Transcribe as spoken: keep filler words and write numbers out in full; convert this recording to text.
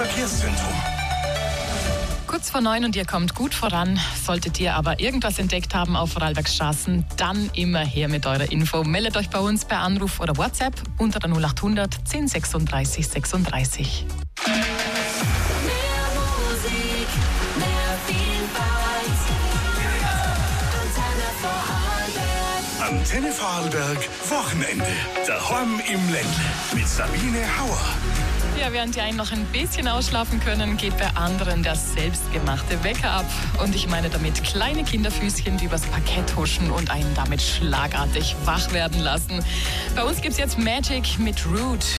Verkehrszentrum. Kurz vor neun und ihr kommt gut voran. Solltet ihr aber irgendwas entdeckt haben auf Vorarlbergs Straßen, dann immer her mit eurer Info. Meldet euch bei uns per Anruf oder WhatsApp unter der null acht hundert zehn sechsunddreißig sechsunddreißig. Mehr Musik, mehr Vielfalt. Antenne Vorarlberg. Antenne Vorarlberg, Wochenende. Daheim im Ländle mit Sabine Hauer. Ja, während die einen noch ein bisschen ausschlafen können, geht bei anderen der selbstgemachte Wecker ab. Und ich meine damit kleine Kinderfüßchen, die übers Parkett huschen und einen damit schlagartig wach werden lassen. Bei uns gibt's jetzt Magic mit Root.